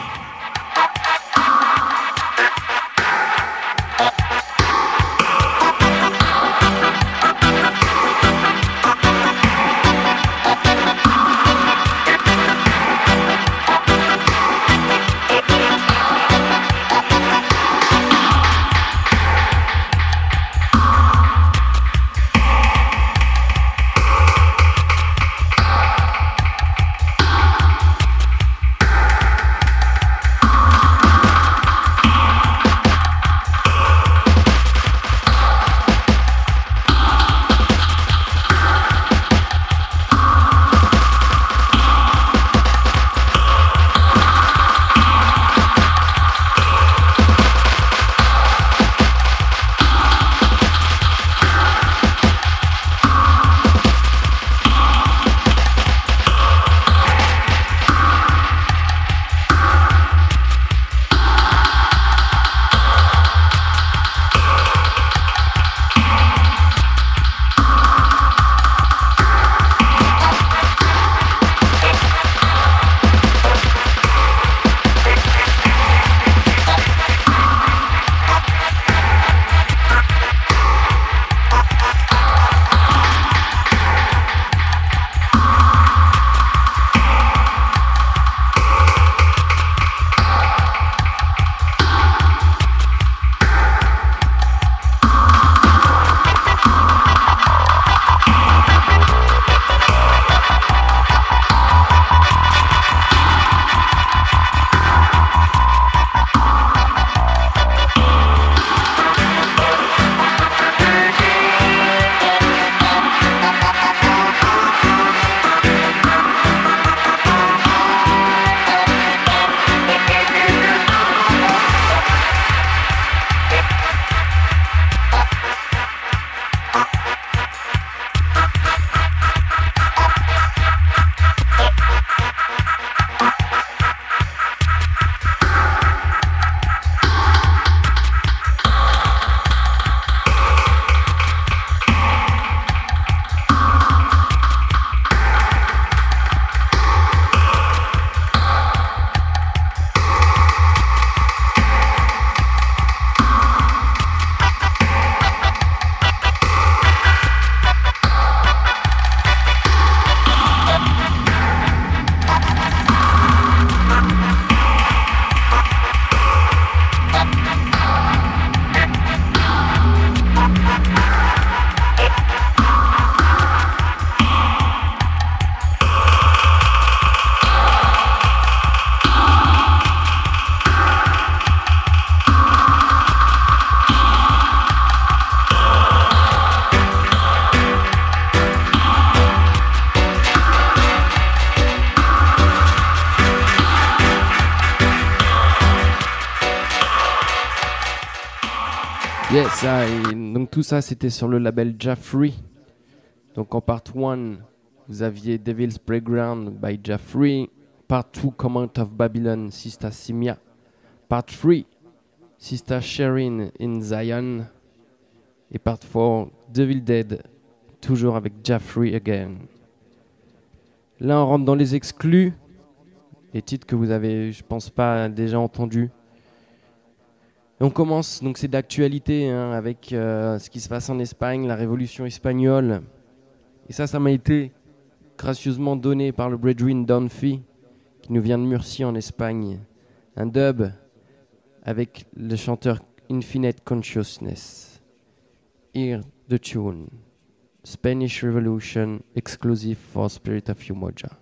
Yes, ça, et donc tout ça c'était sur le label Jaffrey. Donc en part un, vous aviez Devil's Playground by Jaffrey. Part deux, Come Out of Babylon, Sista Simia. Part trois, Sista Sherin in Zion. Et part quatre, Devil Dead, toujours avec Jaffrey again. Là on rentre dans les exclus. Les titres que vous avez, je pense pas, déjà entendus. On commence, donc c'est d'actualité, hein, avec euh, ce qui se passe en Espagne, la révolution espagnole. Et ça, ça m'a été gracieusement donné par le Brethren Dunphy, qui nous vient de Murcie en Espagne. Un dub avec le chanteur Infinite Consciousness. Hear the tune. Spanish Revolution, exclusive for Spirit of Umoja.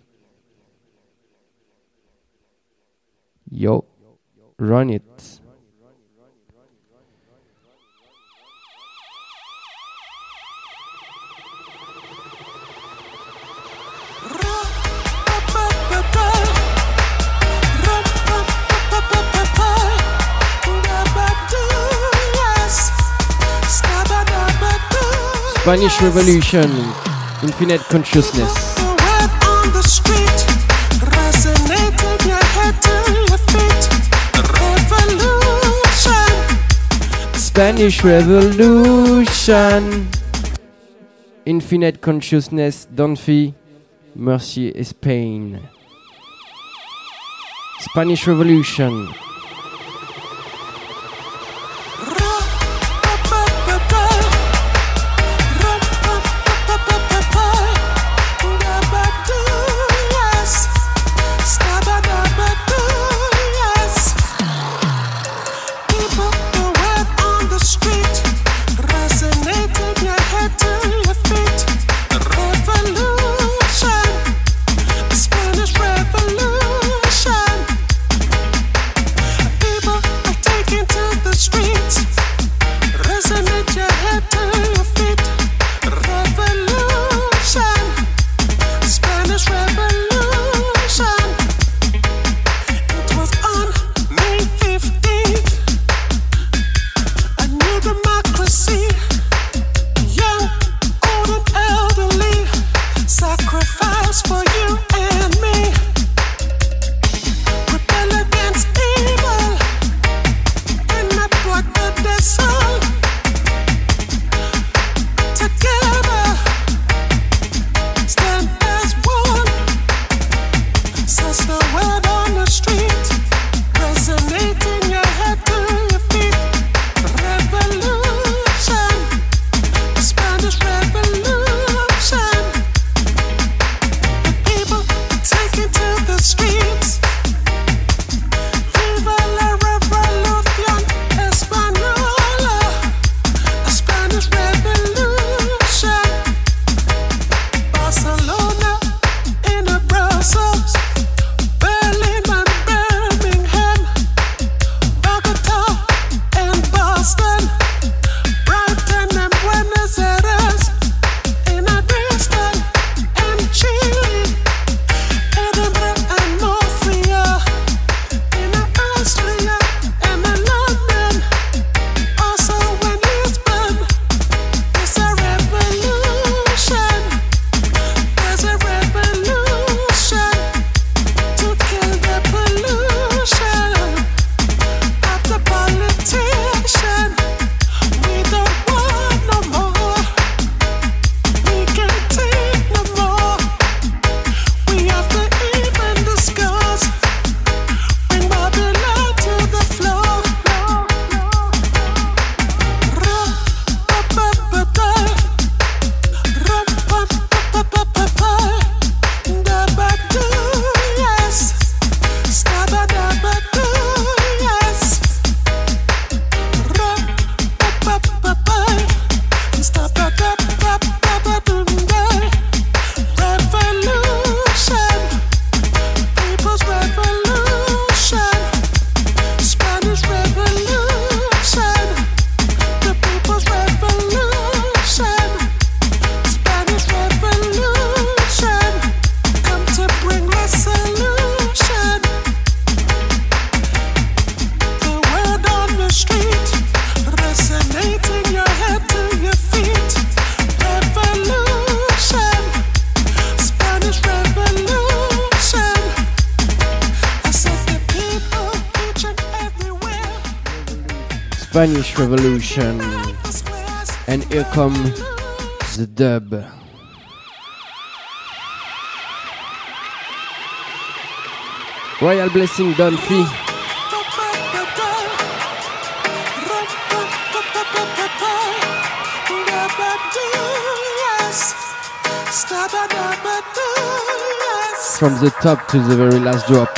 Yo, run it. Spanish Revolution, Infinite Consciousness. Spanish Revolution, Infinite Consciousness, Dunphy, Mercy is Pain. Spanish Revolution. Spanish Revolution. Spanish Revolution. And here come the dub. Royal Blessing, Don Fee. From the top to the very last drop.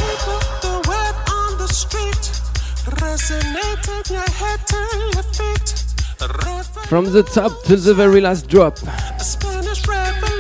From the top to the very last drop. Spanish Revolution.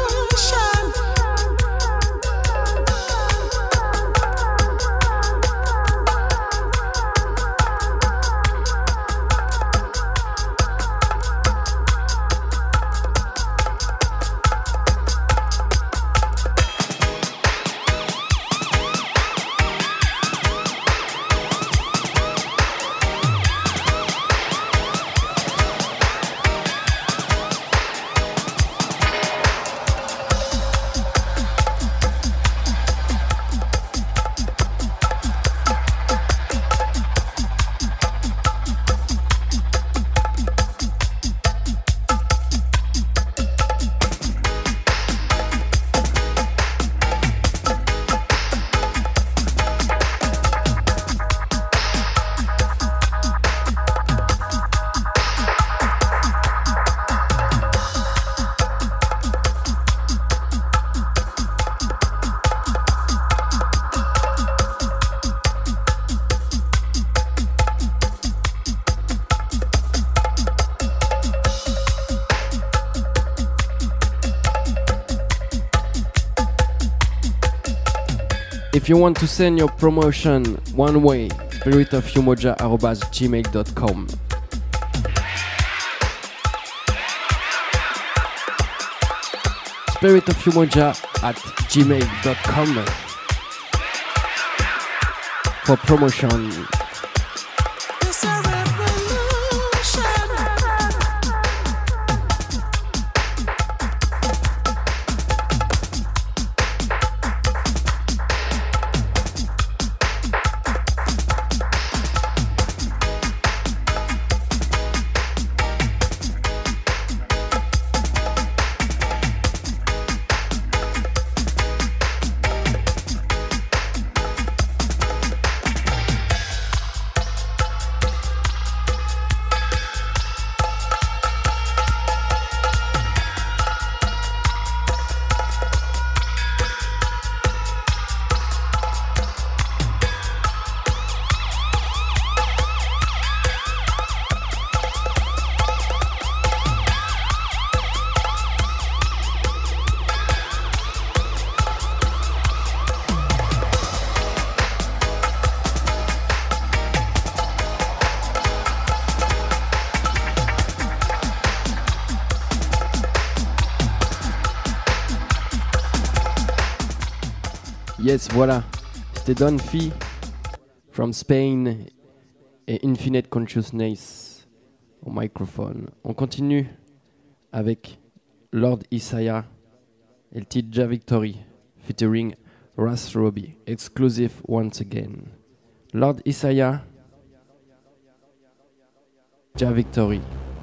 If you want to send your promotion one way, spirit of umoja arobase gmail dot com. spirit of umoja at gmail dot com for promotion. It's a revolution. Yes, voilà. C'était Don Fee from Spain et Infinite Consciousness au microphone. On continue avec Lord Isaiah et le titre Ja Victory featuring Ras Robbie. Exclusive once again. Lord Isaiah, Ja Victory.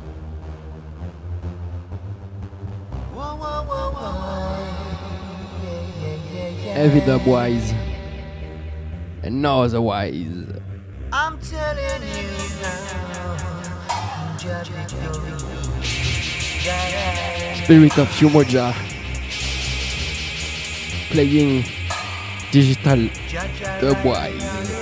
Heavy dub wise and no otherwise. I'm telling you now, Ja Victory. Spirit of Umoja playing digital dub wise.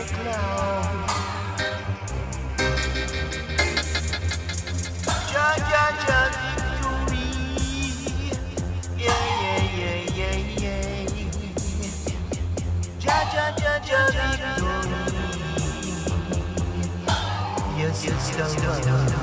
Yes, yes, yes, yes.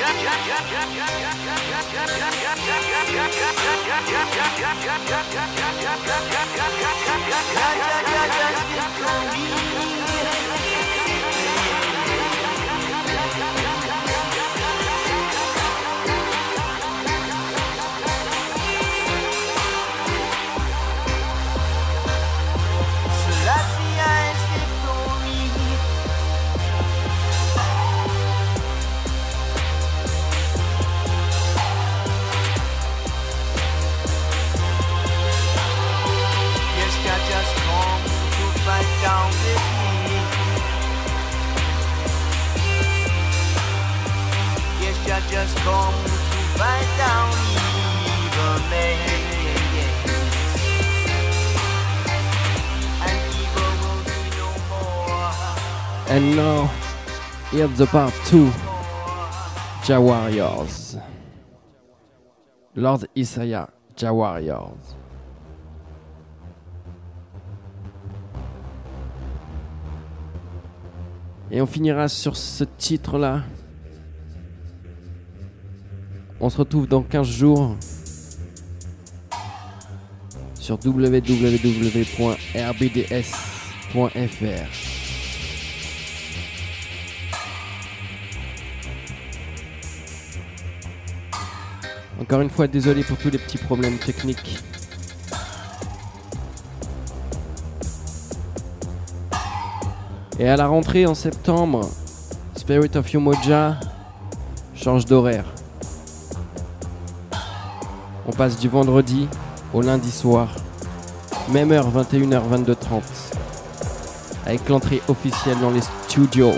Just come to fight down evil men, and evil will be no more. And now, here's the part two. Jah Warriors. Lord Isaiah, Jah Warriors. Et on finira sur ce titre-là. On se retrouve dans quinze jours sur w w w point r b d s point f r. Encore une fois, désolé pour tous les petits problèmes techniques. Et à la rentrée en septembre, Spirit of Umoja change d'horaire. On passe du vendredi au lundi soir, même heure, vingt et une heures, vingt-deux heures trente, avec l'entrée officielle dans les studios.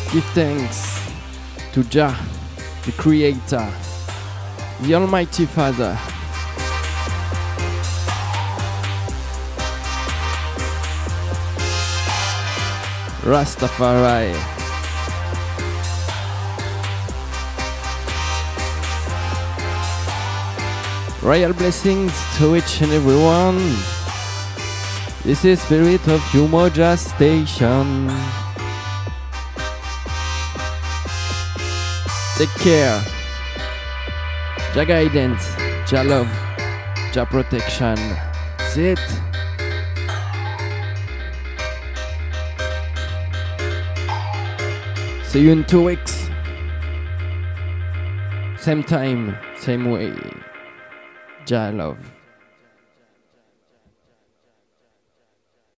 Give thanks to Jah, the Creator, the Almighty Father. Rastafari. Royal blessings to each and everyone. This is Spirit of Umoja Station. Take care. Jah guidance, Jah love, Jah protection. That's it. See you in two weeks. Same time, same way. Jah love.